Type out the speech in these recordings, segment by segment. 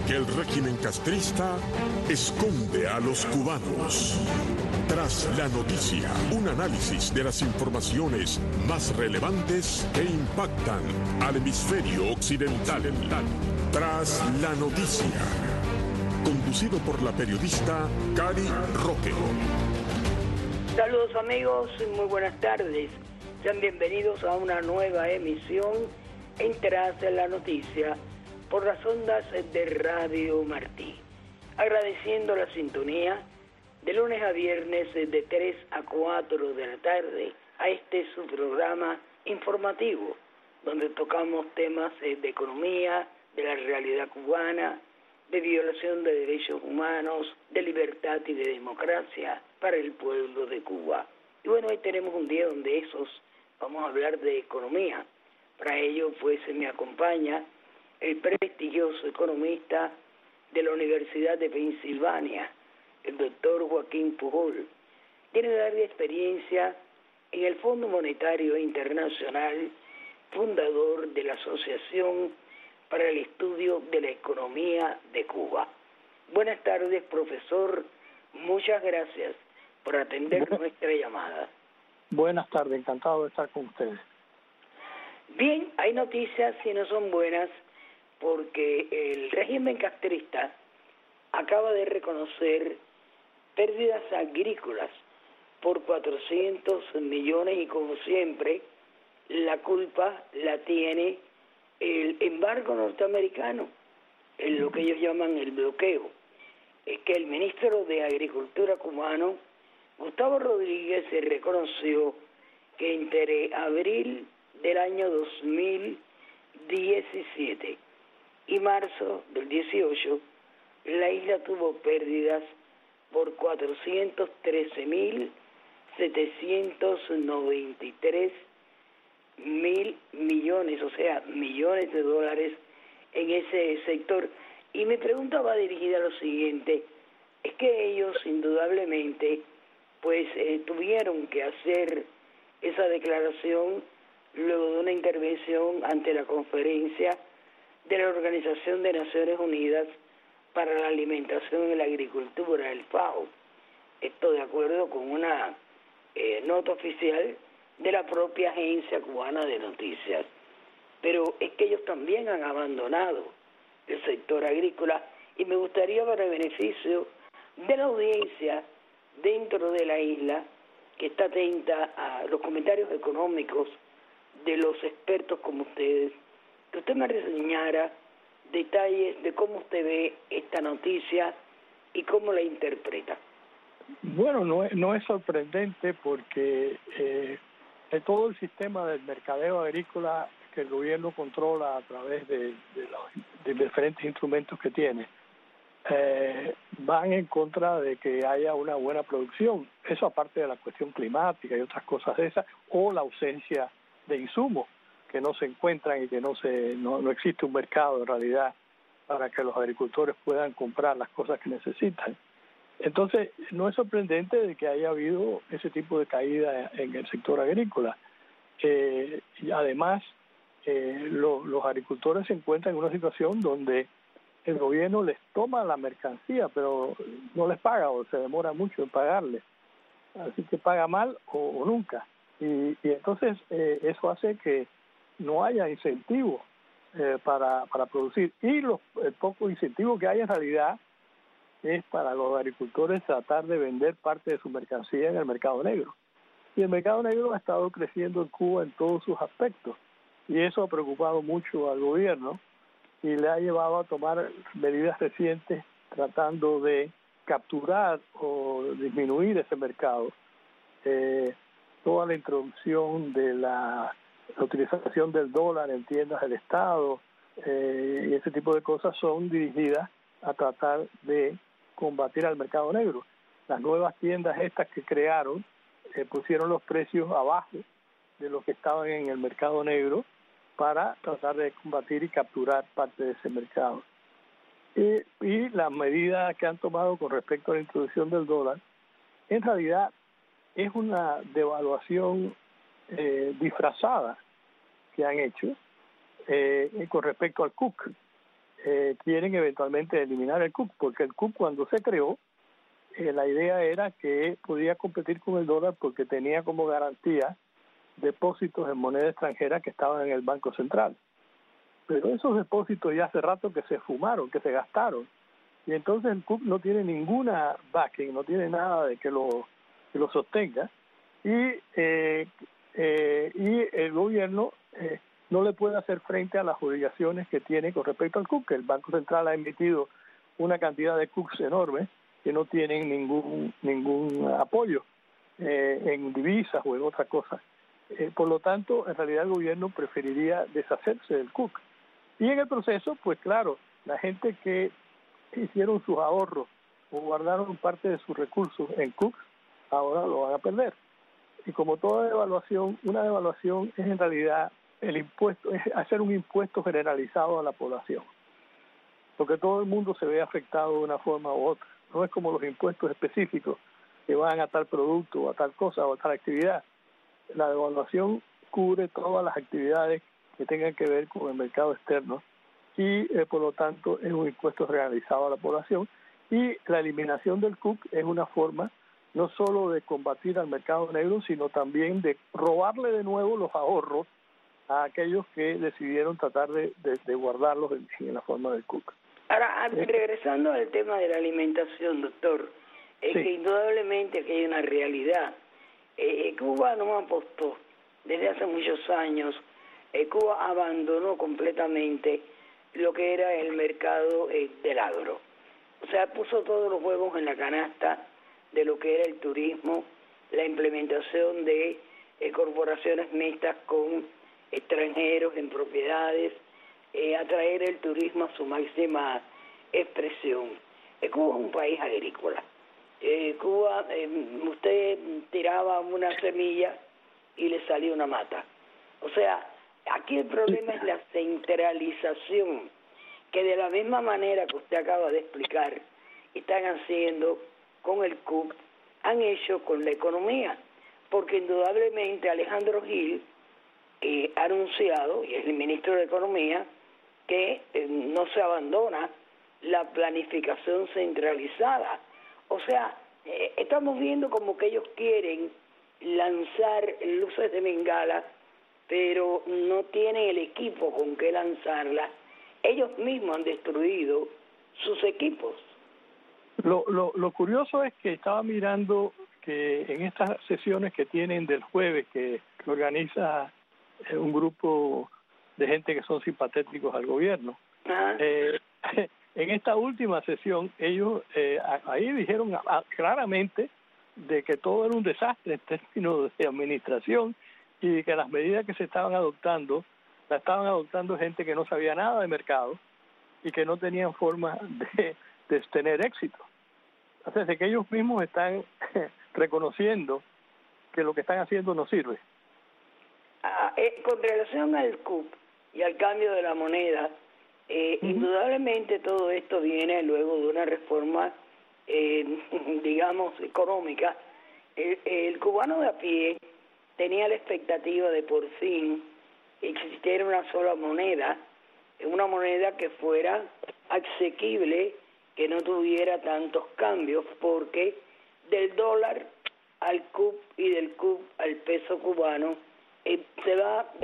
que el régimen castrista esconde a los cubanos. Tras la noticia, un análisis de las informaciones más relevantes que impactan al hemisferio occidental. Tras la noticia, conducido por la periodista Cari Roque. Saludos amigos, muy buenas tardes. Sean bienvenidos a una nueva emisión en Tras la Noticia por las ondas de Radio Martí. Agradeciendo la sintonía de lunes a viernes de 3 a 4 de la tarde a este su programa informativo, donde tocamos temas de economía, de la realidad cubana, de violación de derechos humanos, de libertad y de democracia para el pueblo de Cuba. Y bueno, hoy tenemos un día donde vamos a hablar de economía. Para ello, pues, me acompaña el prestigioso economista de la Universidad de Pensilvania, el doctor Joaquín Pujol. Tiene larga experiencia en el Fondo Monetario Internacional, fundador de la Asociación para el Estudio de la Economía de Cuba. Buenas tardes, profesor. Muchas gracias por atender nuestra llamada. Buenas tardes, encantado de estar con ustedes. Bien, hay noticias y no son buenas porque el régimen castrista acaba de reconocer pérdidas agrícolas por 400 millones y como siempre la culpa la tiene el embargo norteamericano, en lo que ellos llaman el bloqueo. Es que el ministro de Agricultura cubano, Gustavo Rodríguez, se reconoció que entre abril del año 2017 y marzo del 18, la isla tuvo pérdidas por 413.793 mil millones, o sea, millones de dólares en ese sector. Y mi pregunta va dirigida a lo siguiente: es que ellos indudablemente pues tuvieron que hacer esa declaración luego de una intervención ante la conferencia de la Organización de Naciones Unidas para la Alimentación y la Agricultura, el FAO. Esto de acuerdo con una nota oficial de la propia agencia cubana de noticias. Pero es que ellos también han abandonado el sector agrícola y me gustaría, para el beneficio de la audiencia dentro de la isla, que está atenta a los comentarios económicos de los expertos como ustedes, que usted me reseñara detalles de cómo usted ve esta noticia y cómo la interpreta. Bueno, no es sorprendente porque todo el sistema del mercadeo agrícola que el gobierno controla a través de los diferentes instrumentos que tiene, van en contra de que haya una buena producción. Eso aparte de la cuestión climática y otras cosas de esas, o la ausencia de insumos que no se encuentran y que no existe un mercado en realidad para que los agricultores puedan comprar las cosas que necesitan. Entonces, no es sorprendente de que haya habido ese tipo de caída en el sector agrícola. Y además, los agricultores se encuentran en una situación donde el gobierno les toma la mercancía, pero no les paga o se demora mucho en pagarles. Así que paga mal o nunca. Y entonces eso hace que no haya incentivo para producir. Y el poco incentivo que hay en realidad es para los agricultores tratar de vender parte de su mercancía en el mercado negro. Y el mercado negro ha estado creciendo en Cuba en todos sus aspectos. Y eso ha preocupado mucho al gobierno y le ha llevado a tomar medidas recientes tratando de capturar o disminuir ese mercado. Toda la introducción de la utilización del dólar en tiendas del Estado y ese tipo de cosas son dirigidas a tratar de combatir al mercado negro. Las nuevas tiendas estas que crearon pusieron los precios abajo de los que estaban en el mercado negro para tratar de combatir y capturar parte de ese mercado. Y las medidas que han tomado con respecto a la introducción del dólar, en realidad es una devaluación disfrazada que han hecho con respecto al CUC. quieren eventualmente eliminar el CUC, porque el CUC cuando se creó, la idea era que podía competir con el dólar porque tenía como garantía depósitos en moneda extranjera que estaban en el Banco Central. Pero esos depósitos ya hace rato que se fumaron, que se gastaron. Y entonces el CUC no tiene ninguna backing, no tiene nada de que lo sostenga. Y el gobierno no le puede hacer frente a las obligaciones que tiene con respecto al CUC. El Banco Central ha emitido una cantidad de CUCs enormes que no tienen ningún apoyo en divisas o en otra cosa. Por lo tanto, en realidad el gobierno preferiría deshacerse del CUC. Y en el proceso, pues claro, la gente que hicieron sus ahorros o guardaron parte de sus recursos en CUC, ahora lo van a perder. Y como toda devaluación, una devaluación es en realidad el impuesto, es hacer un impuesto generalizado a la población, porque todo el mundo se ve afectado de una forma u otra. No es como los impuestos específicos que van a tal producto o a tal cosa o a tal actividad. La devaluación cubre todas las actividades que tengan que ver con el mercado externo y por lo tanto es un impuesto generalizado a la población, y la eliminación del CUC es una forma no solo de combatir al mercado negro, sino también de robarle de nuevo los ahorros a aquellos que decidieron tratar de guardarlos en la forma del CUC. Ahora, regresando al tema de la alimentación, doctor, es sí. que indudablemente que hay una realidad. Cuba no apostó desde hace muchos años. Cuba abandonó completamente lo que era el mercado del agro. O sea, puso todos los huevos en la canasta de lo que era el turismo, la implementación de corporaciones mixtas con extranjeros en propiedades, atraer el turismo a su máxima expresión. Cuba es un país agrícola. Cuba, usted tiraba una semilla y le salía una mata. O sea, aquí el problema es la centralización, que de la misma manera que usted acaba de explicar, están haciendo con el CUC, han hecho con la economía, porque indudablemente Alejandro Gil ha anunciado, y es el ministro de Economía, que no se abandona la planificación centralizada. O sea, estamos viendo como que ellos quieren lanzar luces de bengala, pero no tienen el equipo con que lanzarla. Ellos mismos han destruido sus equipos. Lo curioso es que estaba mirando que en estas sesiones que tienen del jueves, que organiza un grupo de gente que son simpatéticos al gobierno, en esta última sesión ellos ahí dijeron claramente de que todo era un desastre en términos de administración y de que las medidas que se estaban adoptando, las estaban adoptando gente que no sabía nada de mercado y que no tenían forma de tener éxito. O sea, de que ellos mismos están reconociendo que lo que están haciendo no sirve. Con relación al CUP y al cambio de la moneda, indudablemente todo esto viene luego de una reforma, digamos, económica. El cubano de a pie tenía la expectativa de por fin existiera una sola moneda, una moneda que fuera asequible, que no tuviera tantos cambios, porque del dólar al CUP y del CUP al peso cubano se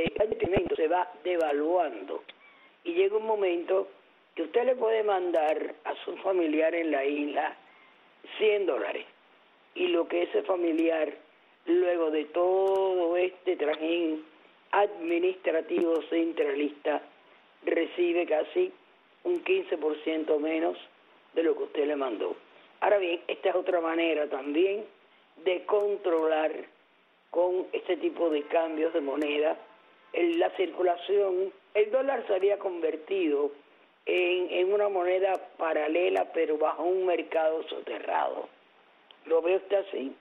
va devaluando, y llega un momento que usted le puede mandar a su familiar en la isla $100, y lo que ese familiar, luego de todo este trajín administrativo centralista, recibe casi un 15% menos de lo que usted le mandó. Ahora bien, esta es otra manera también de controlar con este tipo de cambios de moneda la circulación. El dólar se había convertido en una moneda paralela, pero bajo un mercado soterrado. ¿Lo ve usted así?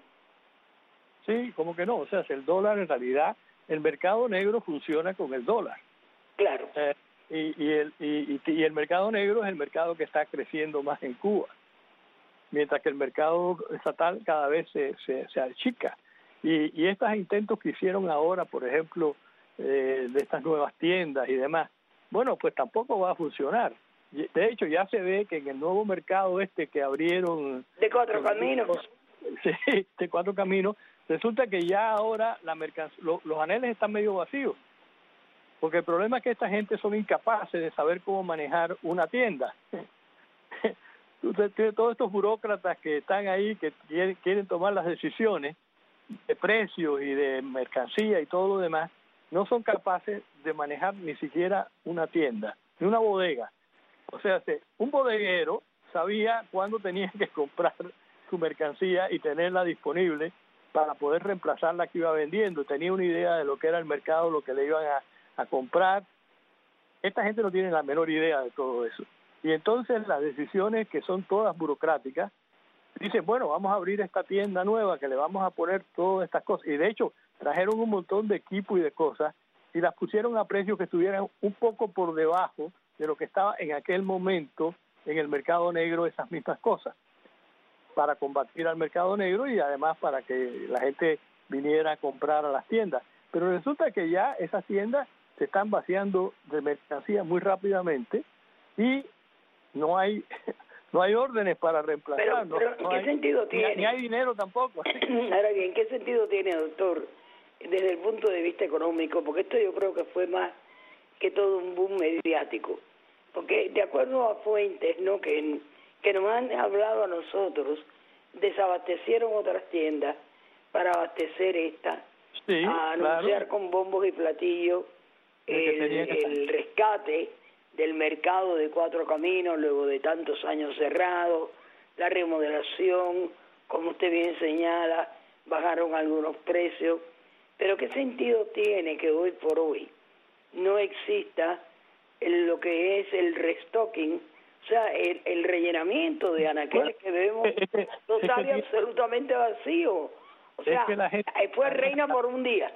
Sí, ¿cómo que no? O sea, el dólar en realidad, el mercado negro funciona con el dólar. Claro. Y el mercado negro es el mercado que está creciendo más en Cuba, mientras que el mercado estatal cada vez se achica. Y estos intentos que hicieron ahora, por ejemplo, de estas nuevas tiendas y demás, bueno, pues tampoco va a funcionar, De hecho, ya se ve que en el nuevo mercado que abrieron... De Cuatro Caminos. Sí, de Cuatro Caminos. Resulta que ya ahora los aneles están medio vacíos. Porque el problema es que esta gente son incapaces de saber cómo manejar una tienda. Usted tiene todos estos burócratas que están ahí, que quieren tomar las decisiones de precios y de mercancía y todo lo demás, no son capaces de manejar ni siquiera una tienda, ni una bodega. O sea, un bodeguero sabía cuándo tenía que comprar su mercancía y tenerla disponible para poder reemplazar la que iba vendiendo. Tenía una idea de lo que era el mercado, lo que le iban a comprar. Esta gente no tiene la menor idea de todo eso. Y entonces las decisiones, que son todas burocráticas, dicen, bueno, vamos a abrir esta tienda nueva que le vamos a poner todas estas cosas. Y de hecho, trajeron un montón de equipo y de cosas y las pusieron a precios que estuvieran un poco por debajo de lo que estaba en aquel momento en el mercado negro, esas mismas cosas, para combatir al mercado negro y además para que la gente viniera a comprar a las tiendas. Pero resulta que ya esas tiendas se están vaciando de mercancía muy rápidamente y no hay órdenes para reemplazar. Pero ¿qué sentido tiene? Ni hay dinero tampoco. Ahora bien, ¿qué sentido tiene, doctor, desde el punto de vista económico? Porque esto yo creo que fue más que todo un boom mediático. Porque de acuerdo a fuentes, ¿no?, que nos han hablado a nosotros, desabastecieron otras tiendas para abastecer esta, sí, a anunciar claro, con bombos y platillos el rescate del mercado de Cuatro Caminos luego de tantos años cerrados, la remodelación, como usted bien señala, bajaron algunos precios, pero ¿qué sentido tiene que hoy por hoy no exista lo que es el restocking, o sea, el rellenamiento de anaqueles que vemos total y absolutamente vacío? O sea, que la gente fue reina por un día.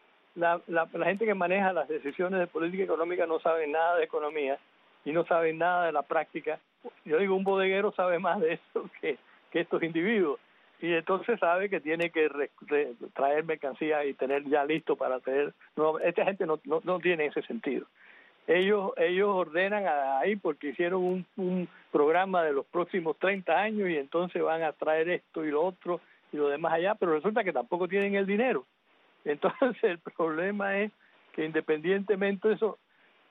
La gente que maneja las decisiones de política económica no sabe nada de economía y no sabe nada de la práctica. Yo digo, un bodeguero sabe más de eso que estos individuos, y entonces sabe que tiene que traer mercancía y tener ya listo para tener. No, esta gente no tiene ese sentido. Ellos ordenan ahí porque hicieron un programa de los próximos 30 años y entonces van a traer esto y lo otro y lo demás allá, pero resulta que tampoco tienen el dinero. Entonces el problema es que independientemente de eso,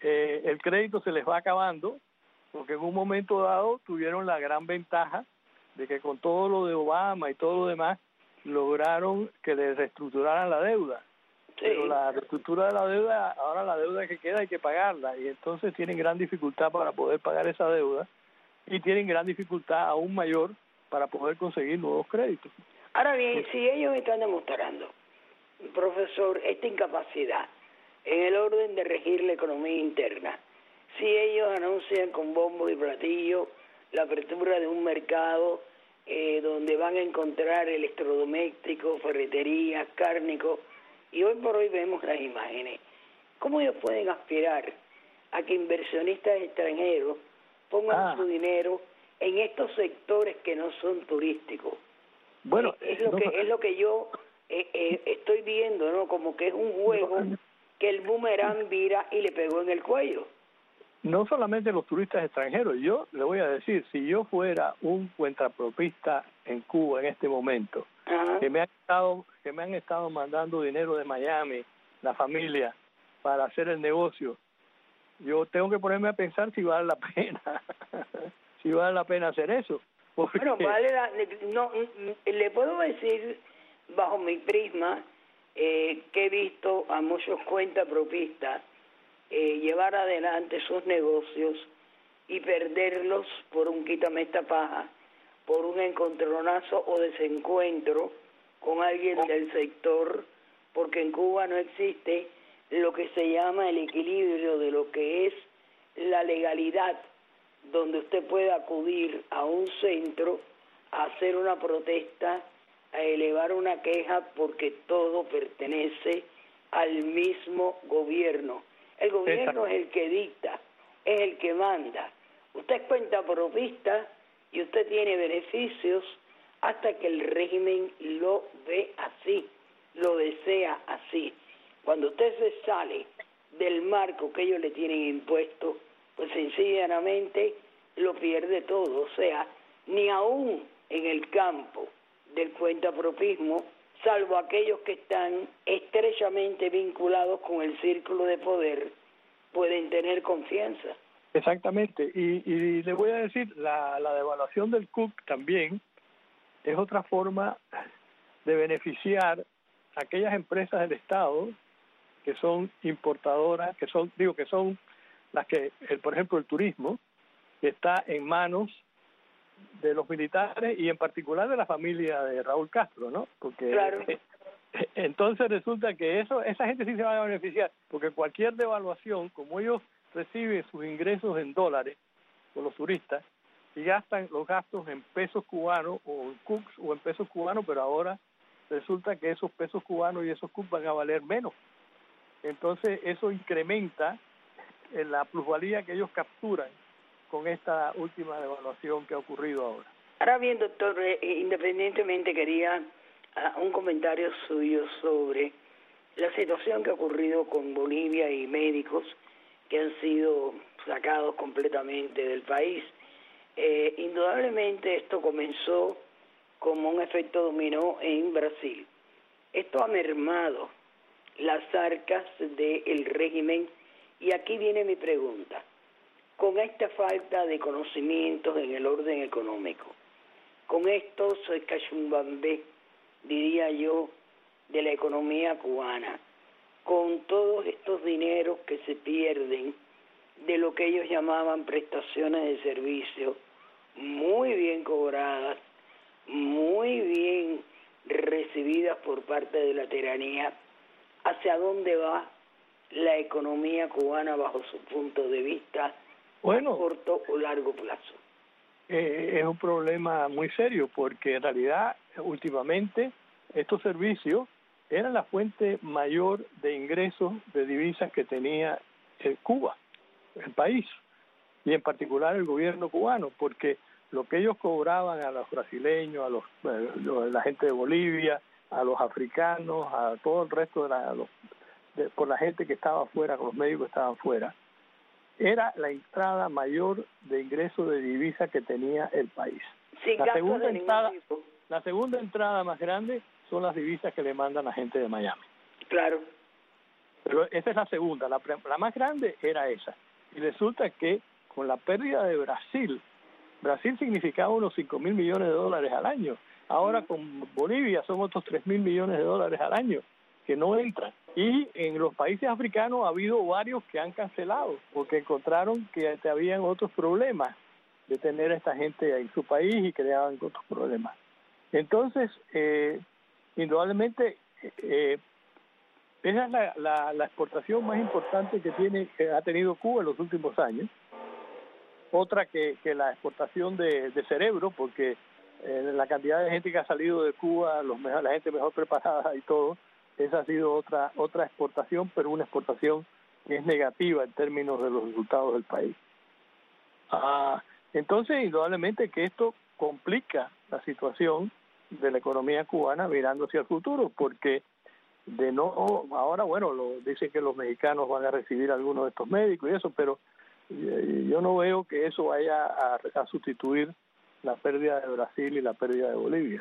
el crédito se les va acabando, porque en un momento dado tuvieron la gran ventaja de que con todo lo de Obama y todo lo demás lograron que les reestructuraran la deuda. Sí. Pero la reestructura de la deuda, ahora la deuda que queda hay que pagarla, y entonces tienen gran dificultad para poder pagar esa deuda y tienen gran dificultad aún mayor para poder conseguir nuevos créditos. Ahora bien, si ellos están demostrando, profesor, esta incapacidad en el orden de regir la economía interna, si ellos anuncian con bombo y platillo la apertura de un mercado donde van a encontrar electrodomésticos, ferreterías, cárnicos, y hoy por hoy vemos las imágenes, ¿cómo ellos pueden aspirar a que inversionistas extranjeros pongan su dinero en estos sectores que no son turísticos? Bueno, es lo que yo estoy viendo, ¿no? Como que es un juego que el boomerang vira y le pegó en el cuello. No solamente los turistas extranjeros, yo le voy a decir, si yo fuera un cuentapropista en Cuba en este momento, que me han estado mandando dinero de Miami, la familia, para hacer el negocio, yo tengo que ponerme a pensar si vale la pena, si vale la pena hacer eso. Porque... Bueno, le puedo decir, bajo mi prisma, que he visto a muchos cuentapropistas llevar adelante sus negocios y perderlos por un quítame esta paja, por un encontronazo o desencuentro con alguien del sector, porque en Cuba no existe lo que se llama el equilibrio de lo que es la legalidad, donde usted puede acudir a un centro a hacer una protesta, a elevar una queja, porque todo pertenece al mismo gobierno. El gobierno es el que dicta, es el que manda. Usted es cuentapropista y usted tiene beneficios hasta que el régimen lo ve así, lo desea así. Cuando usted se sale del marco que ellos le tienen impuesto, pues sencillamente lo pierde todo. O sea, ni aún en el campo del cuentapropismo, salvo aquellos que están estrechamente vinculados con el círculo de poder, pueden tener confianza. Exactamente, y le voy a decir, la devaluación del CUC también es otra forma de beneficiar a aquellas empresas del Estado que son importadoras, que son las que, por ejemplo, el turismo, que está en manos de los militares y en particular de la familia de Raúl Castro, ¿no? Porque claro. Entonces resulta que esa gente sí se va a beneficiar, porque cualquier devaluación, como ellos reciben sus ingresos en dólares por los turistas y gastan los gastos en pesos cubanos o en CUCs o en pesos cubanos, pero ahora resulta que esos pesos cubanos y esos CUCs van a valer menos. Entonces eso incrementa en la plusvalía que ellos capturan con esta última devaluación que ha ocurrido ahora. Ahora bien, doctor, independientemente quería un comentario suyo sobre la situación que ha ocurrido con Bolivia y médicos que han sido sacados completamente del país. Indudablemente esto comenzó como un efecto dominó en Brasil. Esto ha mermado las arcas del régimen y aquí viene mi pregunta. Con esta falta de conocimientos en el orden económico, con estos cachumbambé, diría yo, de la economía cubana, con todos estos dineros que se pierden de lo que ellos llamaban prestaciones de servicio, muy bien cobradas, muy bien recibidas por parte de la tiranía, ¿hacia dónde va la economía cubana bajo su punto de vista, a corto o largo plazo? Es un problema muy serio porque en realidad últimamente estos servicios eran la fuente mayor de ingresos de divisas que tenía Cuba, el país, y en particular el gobierno cubano, porque lo que ellos cobraban a los brasileños, a la gente de Bolivia, a los africanos, a todo el resto por la gente que estaba afuera, con los médicos que estaban afuera, era la entrada mayor de ingresos de divisa que tenía el país. La segunda entrada más grande son las divisas que le mandan a gente de Miami. Claro. Pero esa es la segunda, la más grande era esa. Y resulta que con la pérdida de Brasil significaba unos 5.000 millones de dólares al año. Ahora con Bolivia son otros 3.000 millones de dólares al año que no entran. Y en los países africanos ha habido varios que han cancelado porque encontraron que habían otros problemas de tener a esta gente en su país y creaban otros problemas. Entonces, indudablemente, esa es la exportación más importante que ha tenido Cuba en los últimos años. Otra que la exportación de cerebro, porque la cantidad de gente que ha salido de Cuba, la gente mejor preparada y todo, esa ha sido otra exportación, pero una exportación que es negativa en términos de los resultados del país. Entonces, indudablemente que esto complica la situación de la economía cubana mirando hacia el futuro, porque ahora, dicen que los mexicanos van a recibir algunos de estos médicos y eso, pero yo no veo que eso vaya a sustituir la pérdida de Brasil y la pérdida de Bolivia.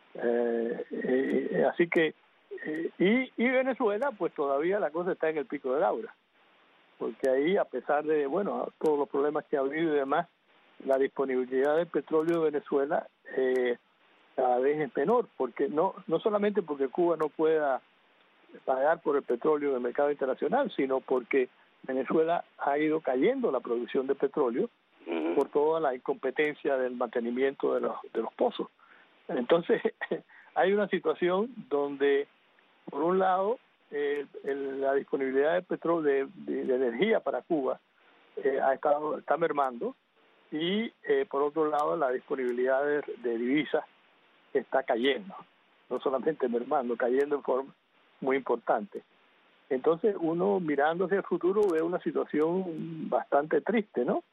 Así que y Venezuela, pues todavía la cosa está en el pico de Laura, porque ahí, a pesar de todos los problemas que ha habido y demás, la disponibilidad de petróleo de Venezuela cada vez es menor, porque no solamente porque Cuba no pueda pagar por el petróleo del mercado internacional, sino porque Venezuela ha ido cayendo la producción de petróleo por toda la incompetencia del mantenimiento de los pozos. Entonces hay una situación donde, por un lado, la disponibilidad de petróleo, de energía para Cuba está mermando, y por otro lado la disponibilidad de divisas está cayendo, no solamente mermando, cayendo en forma muy importante. Entonces uno, mirando hacia el futuro, ve una situación bastante triste, ¿no?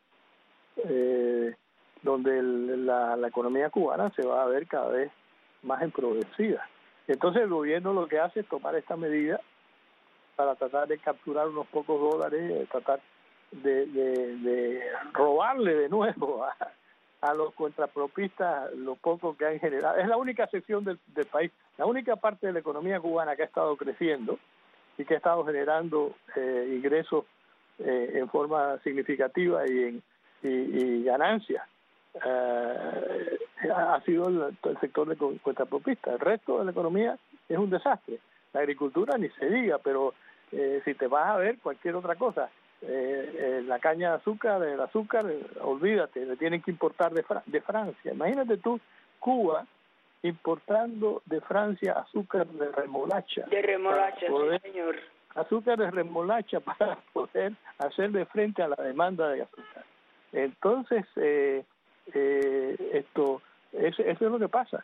Donde la economía cubana se va a ver cada vez más empobrecida. Entonces el gobierno lo que hace es tomar esta medida para tratar de capturar unos pocos dólares, tratar de robarle de nuevo a los contrapropistas lo poco que han generado. Es la única sección del país, la única parte de la economía cubana que ha estado creciendo y que ha estado generando ingresos en forma significativa y ganancias. Ha sido el sector de contrapropista. El resto de la economía es un desastre. La agricultura ni se diga, pero si te vas a ver cualquier otra cosa, la caña de azúcar, el azúcar, olvídate, le tienen que importar de Francia. Imagínate tú, Cuba importando de Francia azúcar de remolacha. De remolacha, sí, señor. Azúcar de remolacha para poder hacerle frente a la demanda de azúcar. Entonces, eso es lo que pasa.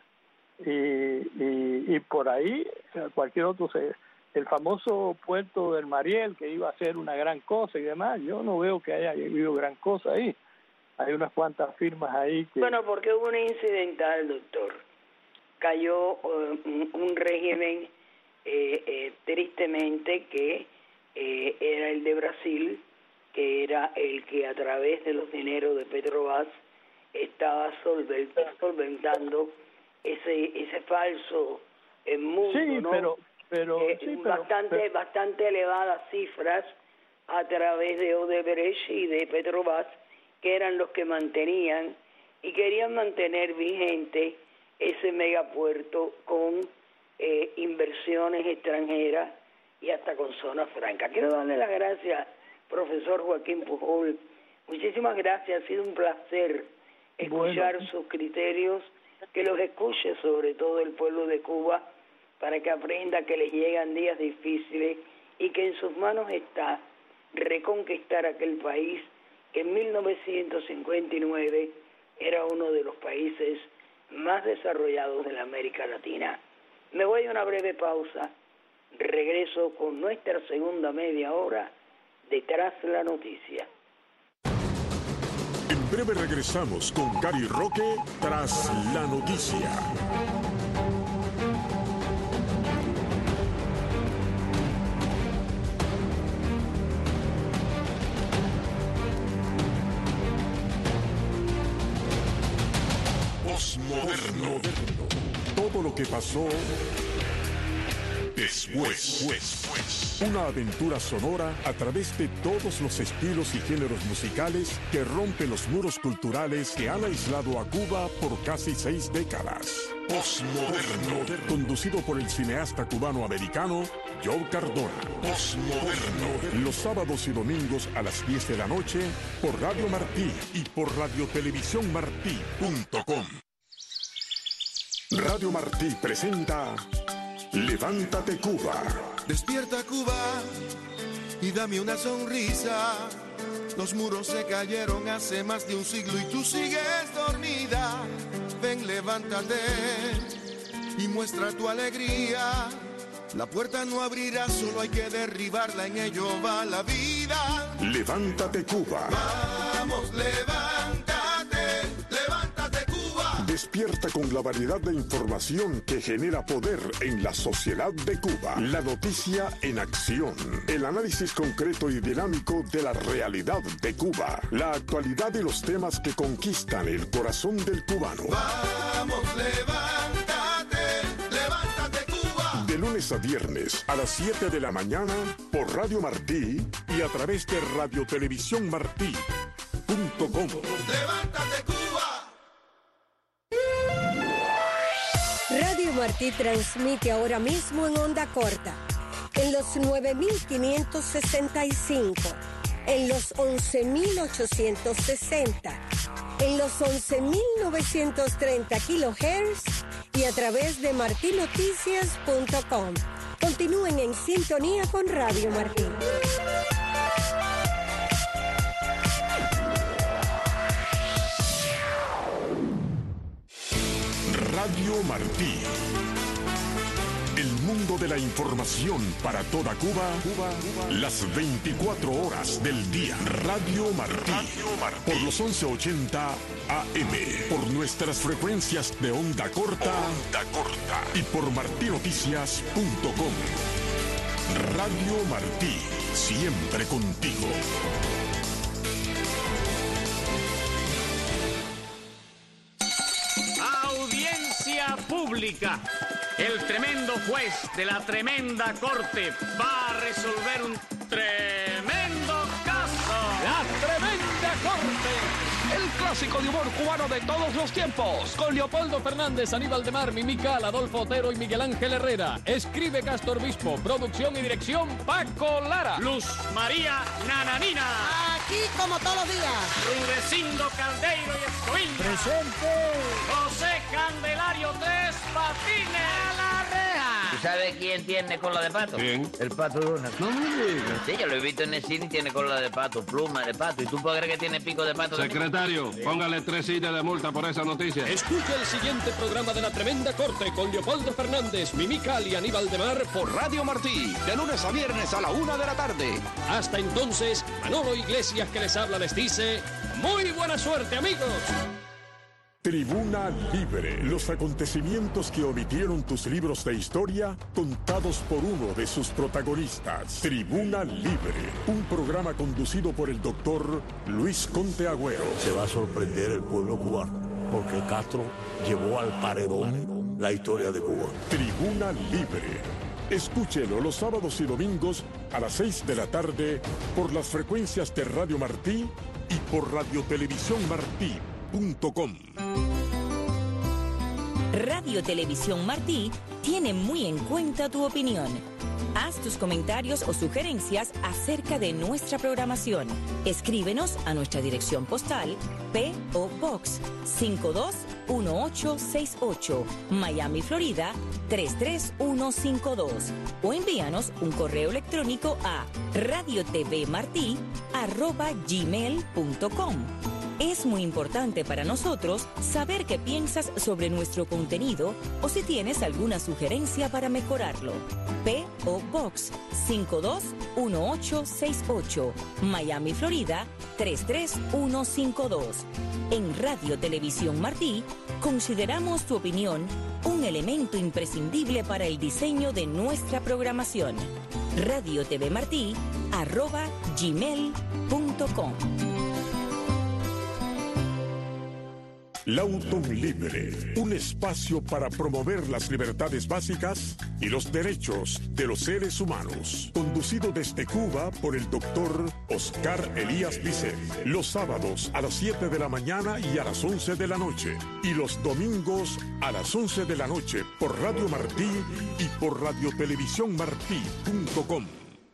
Y por ahí, cualquier otro, el famoso puerto del Mariel, que iba a ser una gran cosa y demás, yo no veo que haya habido gran cosa ahí. Hay unas cuantas firmas ahí que... Bueno, porque hubo un incidental, doctor. Cayó un régimen, tristemente, que era el de Brasil, que era el que a través de los dineros de Petrobras estaba solventando ese falso mundo, sí, ¿no? pero bastante elevadas cifras a través de Odebrecht y de Petrobras, que eran los que mantenían y querían mantener vigente ese megapuerto con inversiones extranjeras y hasta con zonas francas. Quiero darle las gracias, profesor Joaquín Pujol. Muchísimas gracias, ha sido un placer escuchar sus criterios, que los escuche sobre todo el pueblo de Cuba, para que aprenda que les llegan días difíciles y que en sus manos está reconquistar aquel país que en 1959 era uno de los países más desarrollados de la América Latina. Me voy a una breve pausa, regreso con nuestra segunda media hora de Tras la Noticia. En breve regresamos con Gary Roque Tras la Noticia. Postmoderno. Todo lo que pasó después. Una aventura sonora a través de todos los estilos y géneros musicales que rompen los muros culturales que han aislado a Cuba por casi 6 décadas. Postmoderno. Conducido por el cineasta cubano-americano Joe Cardona. Postmoderno. Los sábados y domingos a las 10 de la noche por Radio Martí y por radiotelevisiónmartí.com. Radio Martí presenta Levántate Cuba. Despierta Cuba y dame una sonrisa. Los muros se cayeron hace más de un siglo y tú sigues dormida. Ven, levántate y muestra tu alegría. La puerta no abrirá, solo hay que derribarla, en ello va la vida. Levántate Cuba. Vamos, levántate, levántate Cuba. Despierta con la variedad de información que genera poder en la sociedad de Cuba. La noticia en acción. El análisis concreto y dinámico de la realidad de Cuba. La actualidad y los temas que conquistan el corazón del cubano. Vamos, levántate, levántate Cuba. De lunes a viernes a las 7 de la mañana por Radio Martí y a través de radiotelevisiónmartí.com. Levántate Cuba. Radio Martí transmite ahora mismo en onda corta, en los 9.565, en los 11.860, en los 11.930 kHz y a través de martinoticias.com. Continúen en sintonía con Radio Martí. Radio Martí. El mundo de la información para toda Cuba, las 24 horas del día. Radio Martí. Por los 1180 AM. Por nuestras frecuencias de onda corta. Y por martinoticias.com. Radio Martí. Siempre contigo. República. El tremendo juez de la tremenda corte va a resolver un tremendo caso. La Tremenda Corte, el clásico de humor cubano de todos los tiempos, con Leopoldo Fernández, Aníbal de Mar, Mimical, Adolfo Otero y Miguel Ángel Herrera. Escribe Castor Bispo, producción y dirección Paco Lara. Luz María Nananina. Aquí como todos los días. Rudecindo Caldeiro y Escoviña. Presente. José Candelario Tres Patines. A la reja. ¿Tú sabes quién tiene cola de pato? ¿Quién? El pato Donald. No me digas. Sí, yo lo he visto en el cine y tiene cola de pato, pluma de pato. ¿Y tú puedes creer que tiene pico de pato? Secretario, póngale 3 sillas de multa por esa noticia. Escucha el siguiente programa de La Tremenda Corte con Leopoldo Fernández, Mimical y Aníbal de Mar por Radio Martí, de lunes a viernes a la 1 de la tarde. Hasta entonces, Manolo Iglesias que les habla les dice, muy buena suerte, amigos. Tribuna Libre, los acontecimientos que omitieron tus libros de historia contados por uno de sus protagonistas. Tribuna Libre, un programa conducido por el doctor Luis Conte Agüero. Se va a sorprender el pueblo cubano, porque Castro llevó al paredón la historia de Cuba. Tribuna Libre. Escúchelo los sábados y domingos a las 6 de la tarde por las frecuencias de Radio Martí y por radiotelevisiónmartí.com. Radio Televisión Martí tiene muy en cuenta tu opinión. Haz tus comentarios o sugerencias acerca de nuestra programación. Escríbenos a nuestra dirección postal P.O. Box 521868, Miami, Florida 33152, o envíanos un correo electrónico a radiotvmarti@gmail.com. Es muy importante para nosotros saber qué piensas sobre nuestro contenido o si tienes alguna sugerencia para mejorarlo. P.O. Box 521868, Miami, Florida 33152. En Radio Televisión Martí consideramos tu opinión un elemento imprescindible para el diseño de nuestra programación. radiotvmarti@gmail.com. Lauton Libre, un espacio para promover las libertades básicas y los derechos de los seres humanos. Conducido desde Cuba por el doctor Oscar Elías Bicet. Los sábados a las 7 de la mañana y a las 11 de la noche. Y los domingos a las 11 de la noche por Radio Martí y por radiotelevisiónmartí.com.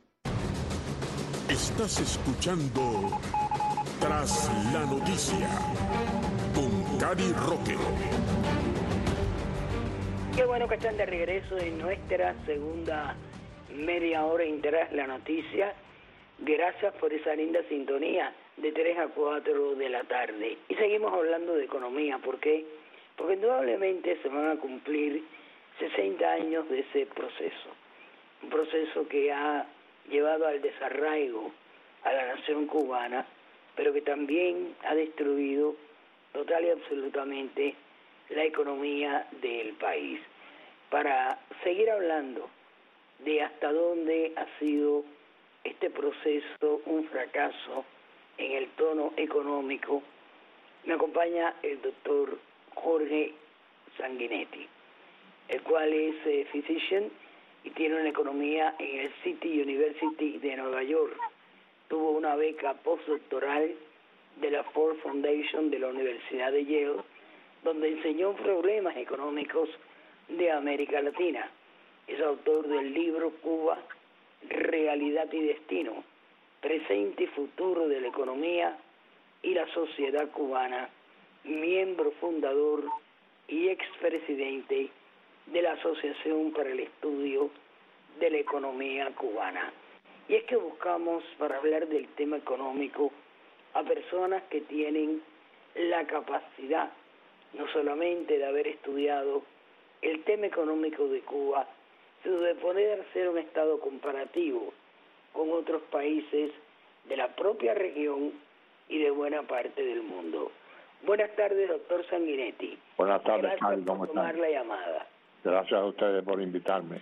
Estás escuchando Tras la Noticia con Cari Roque. Qué bueno que están de regreso en nuestra segunda media hora en Tras la Noticia. Gracias por esa linda sintonía de 3 a 4 de la tarde. Y seguimos hablando de economía. ¿Por qué? Porque indudablemente se van a cumplir 60 años de ese proceso. Un proceso que ha llevado al desarraigo a la nación cubana, pero que también ha destruido total y absolutamente la economía del país. Para seguir hablando de hasta dónde ha sido este proceso un fracaso en el tono económico, me acompaña el doctor Jorge Sanguinetti, el cual es physician y tiene una economía en el City University de Nueva York. Tuvo una beca postdoctoral de la Ford Foundation de la Universidad de Yale, donde enseñó problemas económicos de América Latina. Es autor del libro Cuba, Realidad y Destino, presente y futuro de la economía y la sociedad cubana, miembro fundador y expresidente de la Asociación para el Estudio de la Economía Cubana. Y es que buscamos, para hablar del tema económico, a personas que tienen la capacidad no solamente de haber estudiado el tema económico de Cuba, sino de poder hacer un estado comparativo con otros países de la propia región y de buena parte del mundo. Buenas tardes, doctor Sanguinetti. Buenas tardes, Gracias ¿cómo por están? tomar la llamada. Gracias a ustedes por invitarme.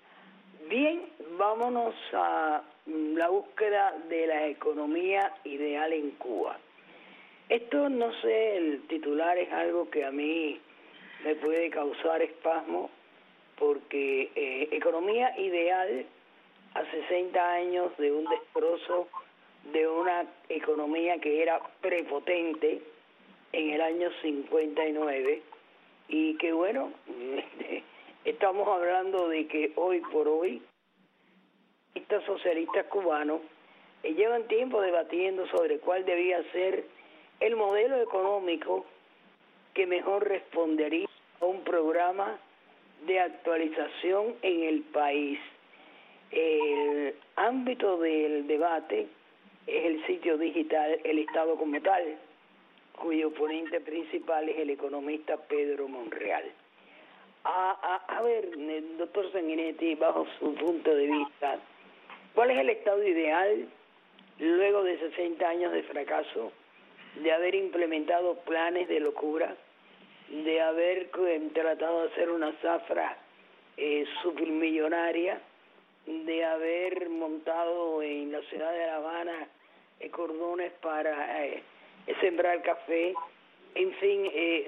Bien, vámonos a la búsqueda de la economía ideal en Cuba. Esto, no sé, el titular es algo que a mí me puede causar espasmo, porque economía ideal a 60 años de un destrozo de una economía que era prepotente en el año 59, y que bueno, estamos hablando de que hoy por hoy estos socialistas cubanos llevan tiempo debatiendo sobre cuál debía ser el modelo económico que mejor respondería a un programa de actualización en el país. El ámbito del debate es el sitio digital El Estado como tal, cuyo ponente principal es el economista Pedro Monreal. A ver, doctor Sanguinetti, bajo su punto de vista, ¿cuál es el estado ideal luego de 60 años de fracaso, de haber implementado planes de locura, de haber tratado de hacer una zafra supermillonaria, de haber montado en la ciudad de La Habana cordones para sembrar café? En fin,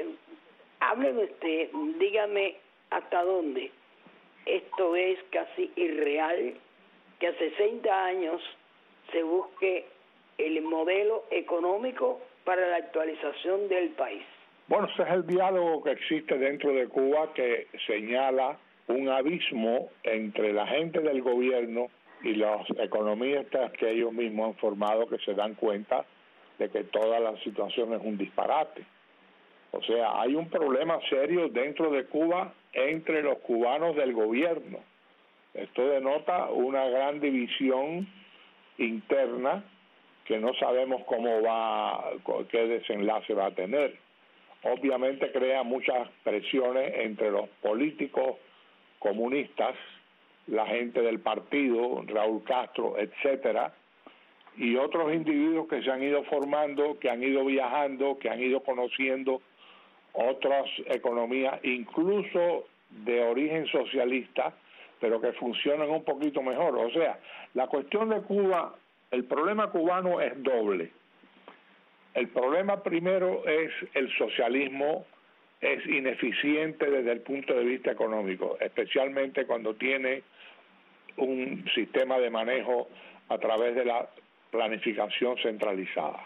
hábleme usted, dígame hasta dónde esto es casi irreal, que a 60 años se busque el modelo económico para la actualización del país. Bueno, ese es el diálogo que existe dentro de Cuba, que señala un abismo entre la gente del gobierno y los economistas que ellos mismos han formado, que se dan cuenta de que toda la situación es un disparate. O sea, hay un problema serio dentro de Cuba entre los cubanos del gobierno. Esto denota una gran división interna que no sabemos cómo va, qué desenlace va a tener. Obviamente crea muchas presiones entre los políticos comunistas, la gente del partido, Raúl Castro, etcétera, y otros individuos que se han ido formando, que han ido viajando, que han ido conociendo otras economías, incluso de origen socialista, pero que funcionan un poquito mejor. O sea, la cuestión de Cuba, el problema cubano es doble. El problema primero es el socialismo es ineficiente desde el punto de vista económico, especialmente cuando tiene un sistema de manejo a través de la planificación centralizada.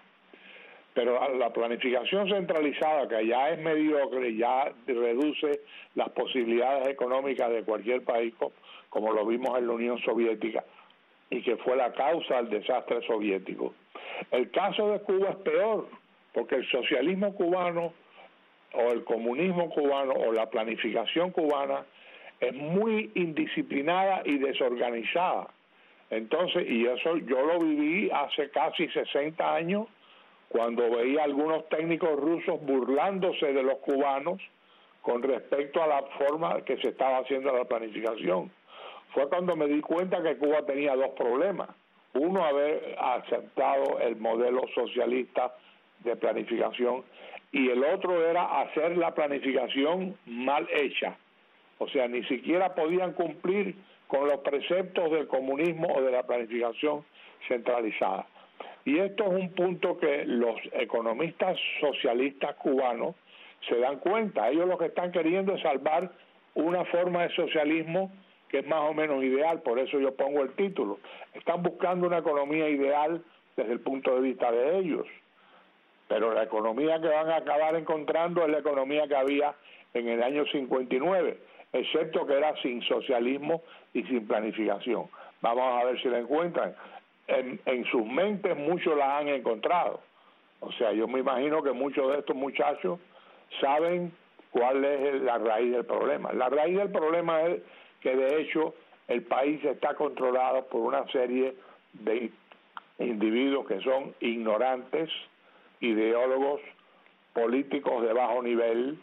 Pero la planificación centralizada, que ya es mediocre, ya reduce las posibilidades económicas de cualquier país, como lo vimos en la Unión Soviética, y que fue la causa del desastre soviético. El caso de Cuba es peor, porque el socialismo cubano o el comunismo cubano o la planificación cubana es muy indisciplinada y desorganizada. Entonces, y eso yo lo viví hace casi 60 años, cuando veía a algunos técnicos rusos burlándose de los cubanos con respecto a la forma que se estaba haciendo la planificación. Fue cuando me di cuenta que Cuba tenía dos problemas. Uno, haber aceptado el modelo socialista de planificación, y el otro era hacer la planificación mal hecha. O sea, ni siquiera podían cumplir con los preceptos del comunismo o de la planificación centralizada. Y esto es un punto que los economistas socialistas cubanos se dan cuenta. Ellos lo que están queriendo es salvar una forma de socialismo que es más o menos ideal, por eso yo pongo el título. Están buscando una economía ideal desde el punto de vista de ellos, pero la economía que van a acabar encontrando es la economía que había en el año 59, excepto que era sin socialismo y sin planificación. Vamos a ver si la encuentran. En sus mentes muchos la han encontrado. O sea, yo me imagino que muchos de estos muchachos saben cuál es la raíz del problema. La raíz del problema es que de hecho el país está controlado por una serie de individuos que son ignorantes, ideólogos, políticos de bajo nivel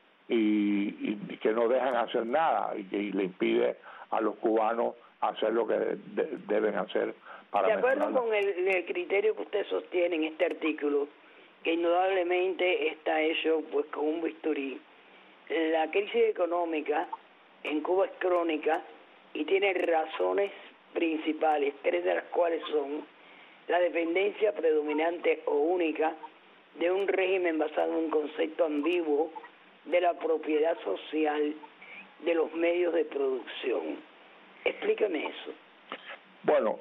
y que no dejan hacer nada y que le impide a los cubanos hacer lo que deben hacer para de acuerdo con el criterio que usted sostiene en este artículo, que indudablemente está hecho pues con un bisturí, la crisis económica en Cuba es crónica y tiene razones principales, tres de las cuales son la dependencia predominante o única de un régimen basado en un concepto ambiguo de la propiedad social de los medios de producción. Explíqueme eso. Bueno,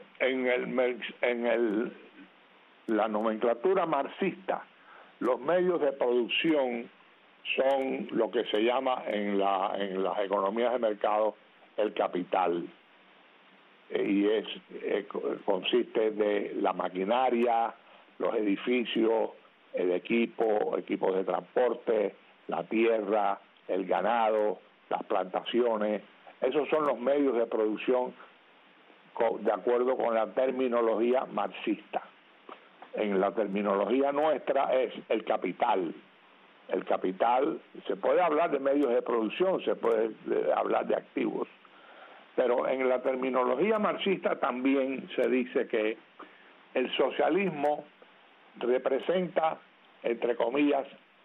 la nomenclatura marxista, los medios de producción son lo que se llama en las economías de mercado el capital, y consiste de la maquinaria, los edificios, el equipos de transporte, la tierra, el ganado, las plantaciones. Esos son los medios de producción de acuerdo con la terminología marxista. En la terminología nuestra es el capital. El capital, se puede hablar de medios de producción, se puede hablar de activos, pero en la terminología marxista también se dice que el socialismo representa, entre comillas,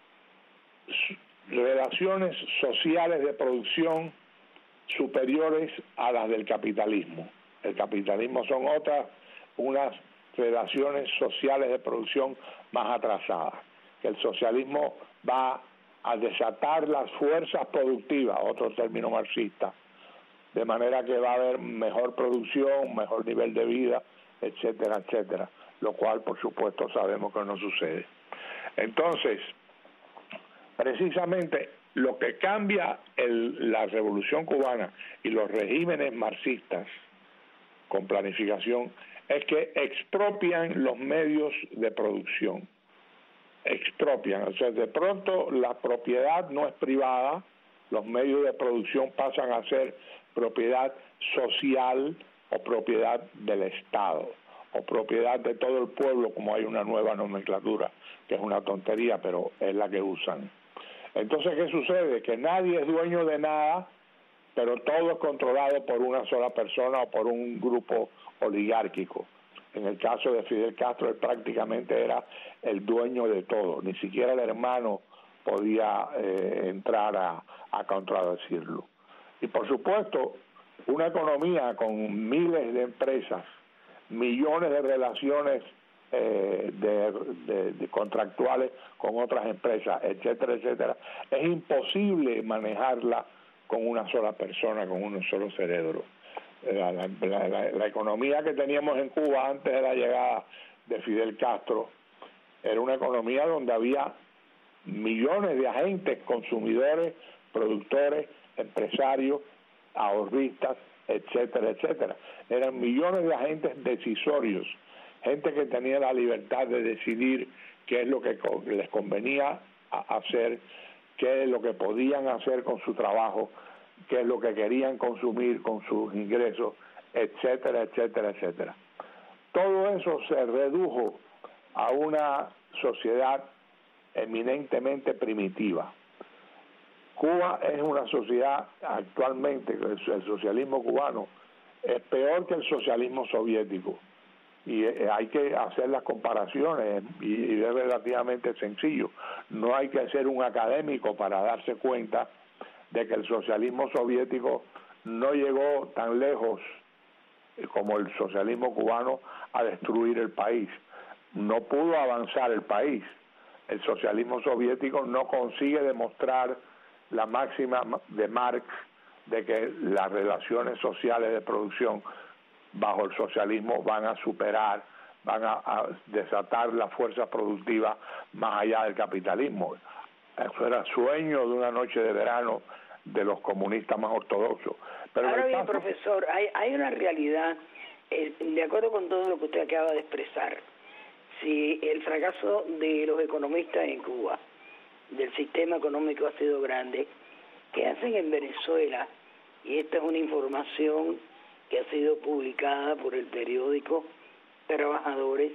relaciones sociales de producción superiores a las del capitalismo. El capitalismo son unas relaciones sociales de producción más atrasadas. El socialismo va a desatar las fuerzas productivas, otro término marxista, de manera que va a haber mejor producción, mejor nivel de vida, etcétera, etcétera, lo cual por supuesto sabemos que no sucede. Entonces, precisamente lo que cambia la Revolución Cubana y los regímenes marxistas con planificación es que expropian los medios de producción. Expropian, o sea, de pronto la propiedad no es privada, los medios de producción pasan a ser propiedad social o propiedad del Estado o propiedad de todo el pueblo, como hay una nueva nomenclatura, que es una tontería, pero es la que usan. Entonces, ¿qué sucede? Que nadie es dueño de nada, pero todo es controlado por una sola persona o por un grupo oligárquico. En el caso de Fidel Castro, él prácticamente era el dueño de todo, ni siquiera el hermano podía entrar a contradecirlo. Y por supuesto, una economía con miles de empresas, millones de relaciones de contractuales con otras empresas, etcétera, etcétera, es imposible manejarla con una sola persona, con un solo cerebro. La economía que teníamos en Cuba antes de la llegada de Fidel Castro era una economía donde había millones de agentes, consumidores, productores, empresarios, ahorristas, etcétera, etcétera. Eran millones de agentes decisorios, gente que tenía la libertad de decidir qué es lo que les convenía hacer, qué es lo que podían hacer con su trabajo, qué es lo que querían consumir con sus ingresos, etcétera, etcétera, etcétera. Todo eso se redujo a una sociedad eminentemente primitiva. Cuba es una sociedad actualmente, el socialismo cubano es peor que el socialismo soviético, y hay que hacer las comparaciones y es relativamente sencillo. No hay que ser un académico para darse cuenta de que el socialismo soviético no llegó tan lejos como el socialismo cubano a destruir el país. No pudo avanzar el país. El socialismo soviético no consigue demostrar la máxima de Marx de que las relaciones sociales de producción bajo el socialismo van a superar, van a desatar la fuerza productiva más allá del capitalismo. Eso era sueño de una noche de verano de los comunistas más ortodoxos. Pero ahora bien, profesor, hay una realidad, de acuerdo con todo lo que usted acaba de expresar. Si el fracaso de los economistas en Cuba, del sistema económico, ha sido grande, ¿qué hacen en Venezuela? Y esta es una información que ha sido publicada por el periódico Trabajadores,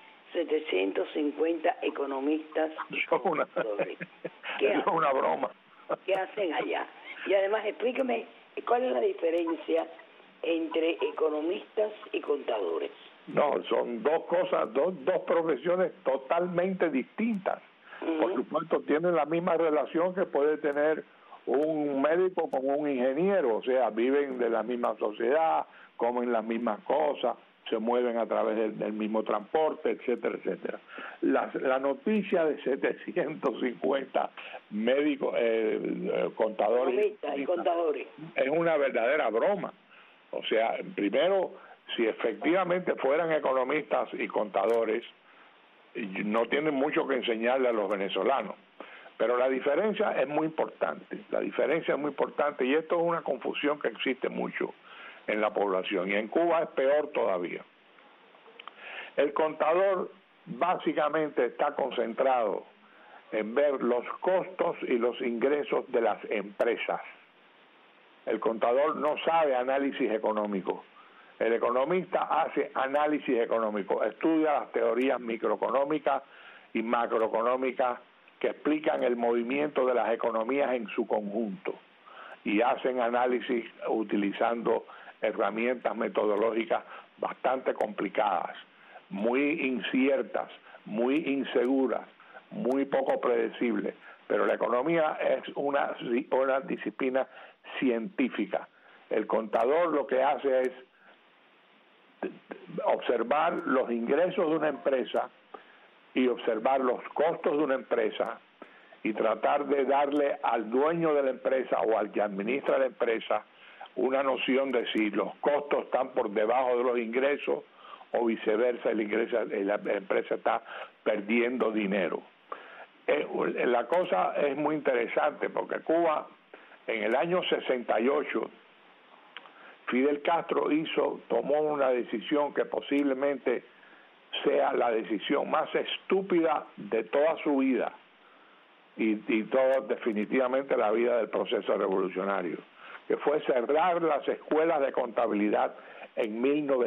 750 economistas. ¿Qué es una broma? ¿Qué hacen allá? Y además explíqueme cuál es la diferencia entre economistas y contadores. No, son dos cosas, dos profesiones totalmente distintas. Por supuesto, tienen la misma relación que puede tener un médico con un ingeniero, o sea, viven de la misma sociedad, comen las mismas cosas, se mueven a través del mismo transporte, etcétera, etcétera. La noticia de 750 médicos, contadores y contadores es una verdadera broma. O sea, primero, si efectivamente fueran economistas y contadores, no tienen mucho que enseñarle a los venezolanos. Pero la diferencia es muy importante, y esto es una confusión que existe mucho en la población, y en Cuba es peor todavía. El contador básicamente está concentrado en ver los costos y los ingresos de las empresas. El contador no sabe análisis económico. El economista hace análisis económico, estudia las teorías microeconómicas y macroeconómicas que explican el movimiento de las economías en su conjunto y hacen análisis utilizando herramientas metodológicas bastante complicadas, muy inciertas, muy inseguras, muy poco predecibles. Pero la economía es una disciplina científica. El contador lo que hace es observar los ingresos de una empresa y observar los costos de una empresa y tratar de darle al dueño de la empresa o al que administra la empresa una noción de si los costos están por debajo de los ingresos o viceversa, la empresa está perdiendo dinero. La cosa es muy interesante porque Cuba, en el año 68, Fidel Castro tomó una decisión que posiblemente sea la decisión más estúpida de toda su vida y definitivamente la vida del proceso revolucionario, que fue cerrar las escuelas de contabilidad en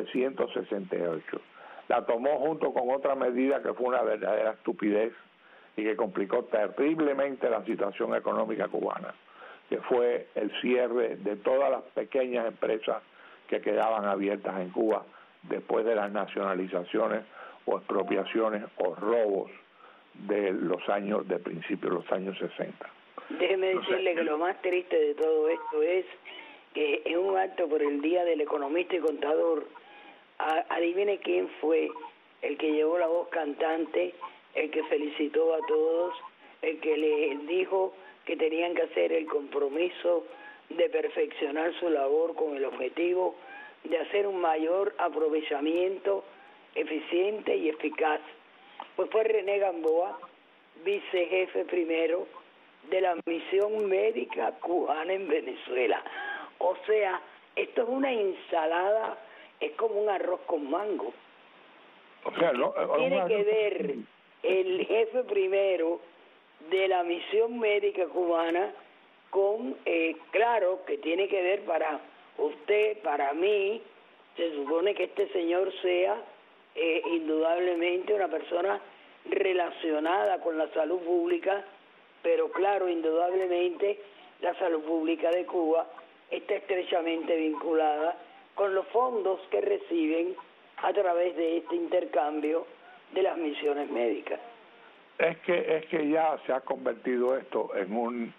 1968. La tomó junto con otra medida que fue una verdadera estupidez y que complicó terriblemente la situación económica cubana, que fue el cierre de todas las pequeñas empresas que quedaban abiertas en Cuba después de las nacionalizaciones o expropiaciones o robos de principios de los años 60. Déjeme decirle que lo más triste de todo esto es que en un acto por el Día del Economista y Contador, adivine quién fue el que llevó la voz cantante, el que felicitó a todos, el que les dijo que tenían que hacer el compromiso de perfeccionar su labor con el objetivo de hacer un mayor aprovechamiento eficiente y eficaz. Pues fue René Gamboa, vicejefe primero de la misión médica cubana en Venezuela. O sea, esto es una ensalada, es como un arroz con mango. O sea, tiene que ver el jefe primero de la misión médica cubana con, claro, que tiene que ver para usted, para mí, se supone que este señor sea indudablemente una persona relacionada con la salud pública, pero claro, indudablemente la salud pública de Cuba está estrechamente vinculada con los fondos que reciben a través de este intercambio de las misiones médicas. Es que ya se ha convertido esto en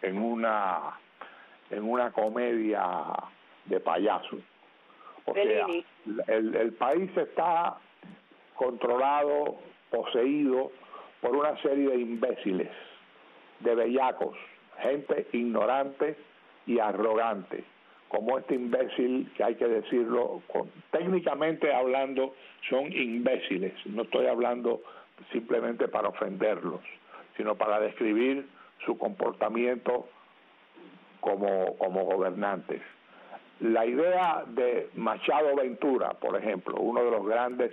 una comedia de payasos. O sea, el país está controlado, poseído por una serie de imbéciles, de bellacos, gente ignorante y arrogante, como este imbécil, que hay que decirlo, técnicamente hablando, son imbéciles. No estoy hablando simplemente para ofenderlos, sino para describir su comportamiento como gobernantes. La idea de Machado Ventura, por ejemplo, uno de los grandes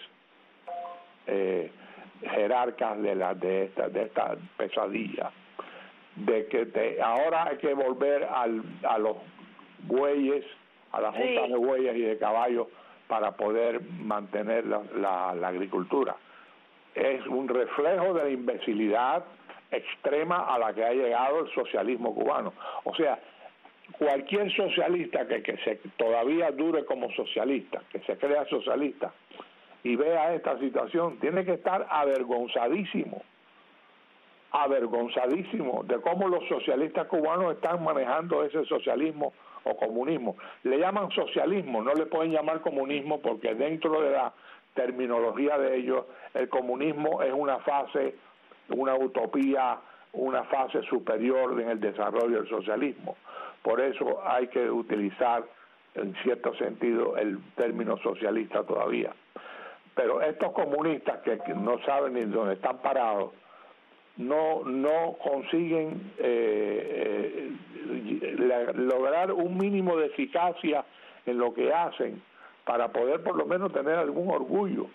jerarcas de esta pesadilla, de que ahora hay que volver a los bueyes, a las juntas de bueyes y de caballos para poder mantener la agricultura. Es un reflejo de la imbecilidad extrema a la que ha llegado el socialismo cubano. O sea, cualquier socialista que todavía dure como socialista, que se crea socialista y vea esta situación, tiene que estar avergonzadísimo de cómo los socialistas cubanos están manejando ese socialismo o comunismo. Le llaman socialismo, no le pueden llamar comunismo, porque dentro de la terminología de ellos, el comunismo es una fase, una utopía, una fase superior en el desarrollo del socialismo. Por eso hay que utilizar en cierto sentido el término socialista todavía. Pero estos comunistas que no saben ni dónde están parados, no consiguen lograr un mínimo de eficacia en lo que hacen para poder por lo menos tener algún orgullo.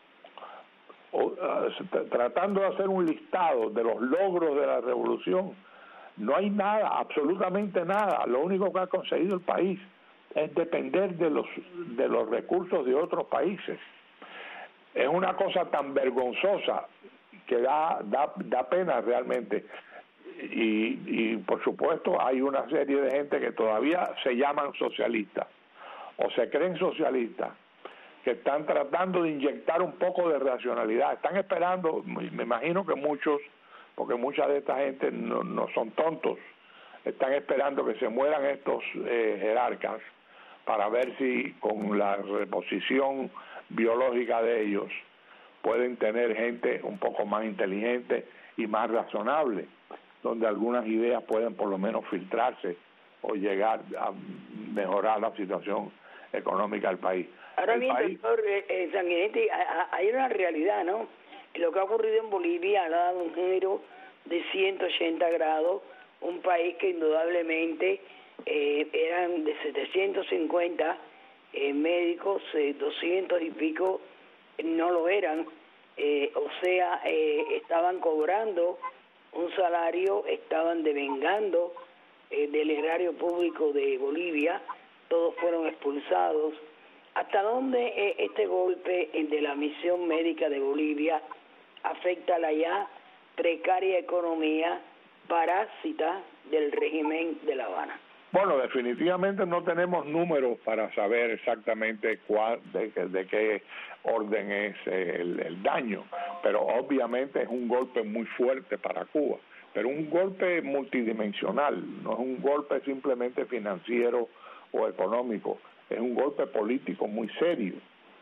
Tratando de hacer un listado de los logros de la revolución, no hay nada, absolutamente nada. Lo único que ha conseguido el país es depender de los recursos de otros países. Es una cosa tan vergonzosa que da pena realmente. Y por supuesto hay una serie de gente que todavía se llaman socialistas o se creen socialistas, que están tratando de inyectar un poco de racionalidad. Están esperando, me imagino que muchos, porque mucha de esta gente no son tontos, están esperando que se mueran estos jerarcas para ver si con la reposición biológica de ellos pueden tener gente un poco más inteligente y más razonable, donde algunas ideas pueden por lo menos filtrarse o llegar a mejorar la situación económica del país. Ahora bien, doctor Sanguinetti, hay una realidad, ¿no? Lo que ha ocurrido en Bolivia ha dado un giro de 180 grados, un país que indudablemente eran de 750 médicos, 200 y pico no lo eran, o sea, estaban cobrando un salario, estaban devengando del erario público de Bolivia, todos fueron expulsados. ¿Hasta dónde este golpe de la misión médica de Bolivia afecta a la ya precaria economía parásita del régimen de La Habana? Bueno, definitivamente no tenemos números para saber exactamente de qué orden es el daño, pero obviamente es un golpe muy fuerte para Cuba, pero un golpe multidimensional, no es un golpe simplemente financiero o económico, es un golpe político muy serio,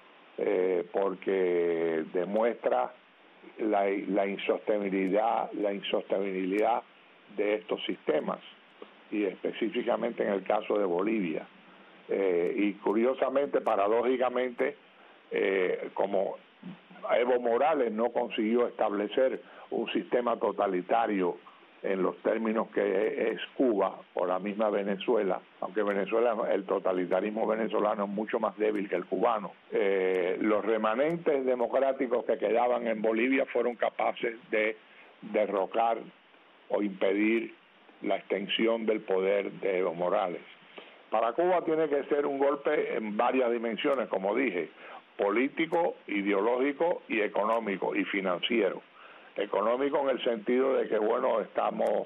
porque demuestra la insostenibilidad de estos sistemas, y específicamente en el caso de Bolivia. Y curiosamente, paradójicamente, como Evo Morales no consiguió establecer un sistema totalitario en los términos que es Cuba o la misma Venezuela, aunque Venezuela, el totalitarismo venezolano es mucho más débil que el cubano, los remanentes democráticos que quedaban en Bolivia fueron capaces de derrocar o impedir la extensión del poder de Evo Morales. Para Cuba tiene que ser un golpe en varias dimensiones, como dije, político, ideológico y económico y financiero. Económico en el sentido de que, bueno, estamos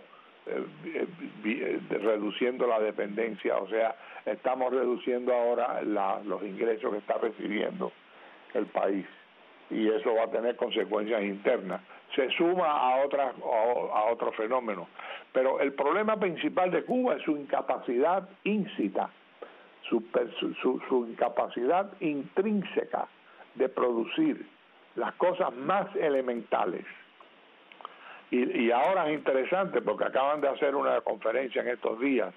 reduciendo la dependencia, o sea, estamos reduciendo ahora los ingresos que está recibiendo el país, y eso va a tener consecuencias internas. Se suma a otros fenómenos, pero el problema principal de Cuba es su incapacidad íncita, su incapacidad intrínseca de producir las cosas más elementales. Y ahora es interesante porque acaban de hacer una conferencia en estos días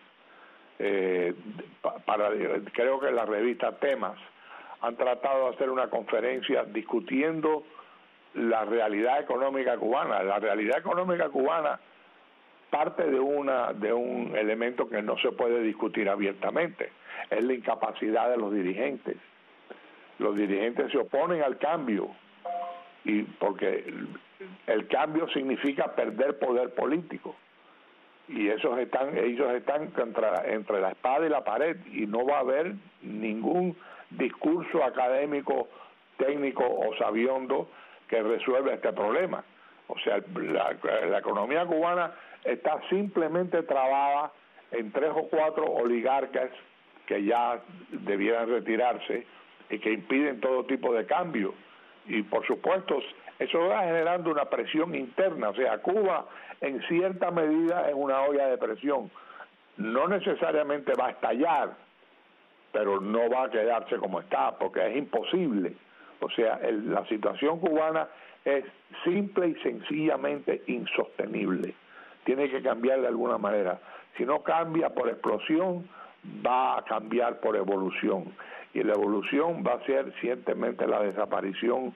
creo que la revista Temas han tratado de hacer una conferencia discutiendo la realidad económica cubana. La realidad económica cubana parte de un elemento que no se puede discutir abiertamente, es la incapacidad de los dirigentes. Los dirigentes se oponen al cambio, y porque el cambio significa perder poder político, y ellos están entre la espada y la pared, y no va a haber ningún discurso académico, técnico o sabiondo que resuelva este problema. O sea, la economía cubana está simplemente trabada en 3 o 4 oligarcas que ya debieran retirarse y que impiden todo tipo de cambio. Y por supuesto, eso va generando una presión interna. O sea, Cuba en cierta medida es una olla de presión. No necesariamente va a estallar, pero no va a quedarse como está, porque es imposible O sea, la situación cubana es simple y sencillamente insostenible. Tiene que cambiar de alguna manera. Si no cambia por explosión, va a cambiar por evolución. Y la evolución va a ser ciertamente la desaparición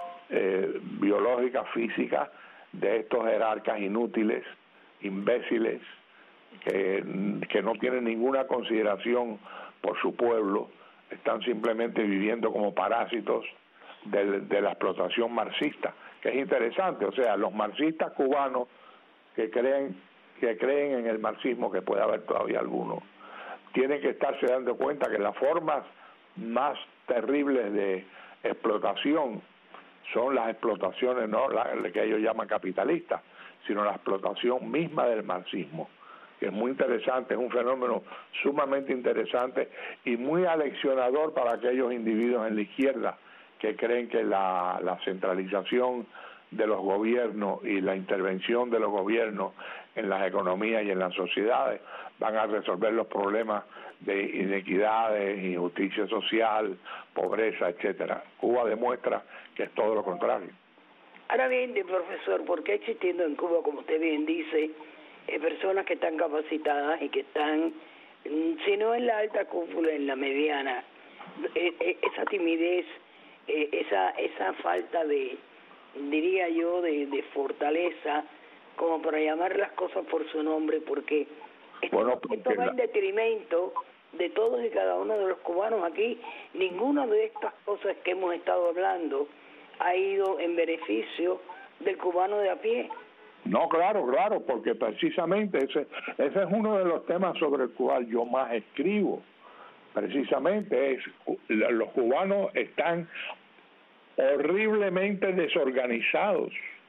biológica, física, de estos jerarcas inútiles, imbéciles, que no tienen ninguna consideración por su pueblo, están simplemente viviendo como parásitos de la explotación marxista, que es interesante. O sea, los marxistas cubanos que creen en el marxismo, que puede haber todavía algunos, tienen que estarse dando cuenta que las formas más terribles de explotación son las explotaciones, no la que ellos llaman capitalistas, sino la explotación misma del marxismo, que es muy interesante, es un fenómeno sumamente interesante y muy aleccionador para aquellos individuos en la izquierda que creen que la centralización de los gobiernos y la intervención de los gobiernos en las economías y en las sociedades van a resolver los problemas de inequidades, injusticia social, pobreza, etcétera. Cuba demuestra que es todo lo contrario. Ahora bien, profesor, ¿por qué existiendo en Cuba, como usted bien dice, personas que están capacitadas y que están, si no en la alta cúpula, en la mediana, esa timidez, esa falta de, diría yo, de fortaleza, como para llamar las cosas por su nombre, porque esto va en detrimento de todos y cada uno de los cubanos aquí? Ninguna de estas cosas que hemos estado hablando ha ido en beneficio del cubano de a pie. No, claro, porque precisamente ese es uno de los temas sobre el cual yo más escribo. Precisamente los cubanos están horriblemente desorganizados.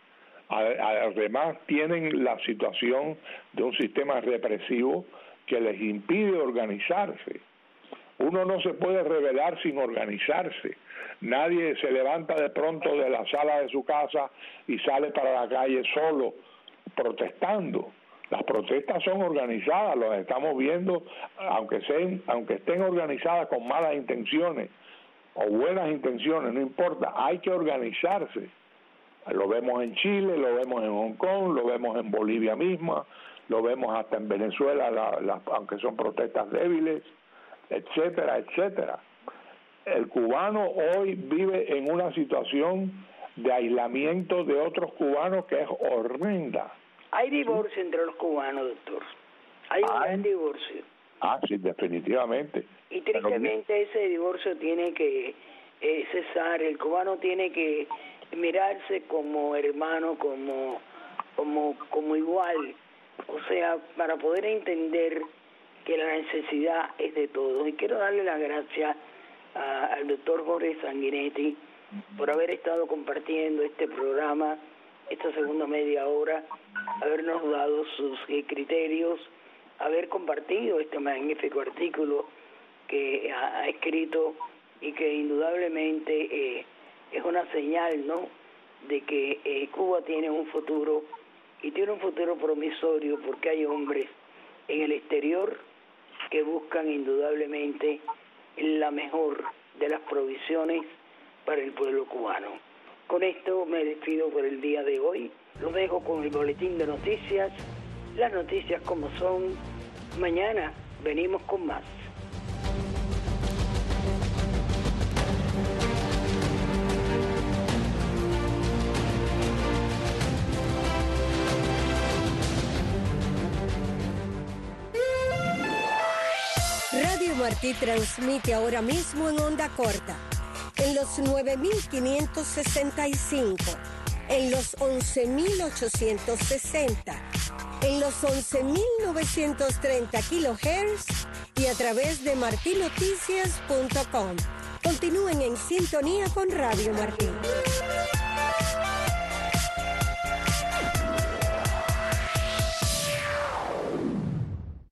Además tienen la situación de un sistema represivo que les impide organizarse. Uno no se puede rebelar sin organizarse. Nadie se levanta de pronto de la sala de su casa y sale para la calle solo protestando. Las protestas son organizadas, las estamos viendo, aunque estén organizadas con malas intenciones o buenas intenciones, no importa, hay que organizarse. Lo vemos en Chile, lo vemos en Hong Kong, lo vemos en Bolivia misma, lo vemos hasta en Venezuela, aunque son protestas débiles, etcétera, etcétera. El cubano hoy vive en una situación de aislamiento de otros cubanos que es horrenda. Hay divorcio entre los cubanos, doctor. Hay un gran divorcio. Sí, definitivamente. Y tristemente ese divorcio tiene que cesar. El cubano tiene que mirarse como hermano, como igual. O sea, para poder entender que la necesidad es de todos. Y quiero darle las gracias al doctor Jorge Sanguinetti por haber estado compartiendo este programa, esta segunda media hora, habernos dado sus criterios, haber compartido este magnífico artículo que ha escrito y que indudablemente es una señal, ¿no?, de que Cuba tiene un futuro y tiene un futuro promisorio, porque hay hombres en el exterior que buscan indudablemente la mejor de las provisiones para el pueblo cubano. Con esto me despido por el día de hoy. Los dejo con el boletín de noticias, las noticias como son. Mañana venimos con más. Radio Martí transmite ahora mismo en onda corta, en los 9.565, en los 11.860, en los 11.930 kHz y a través de martinoticias.com. Continúen en sintonía con Radio Martí.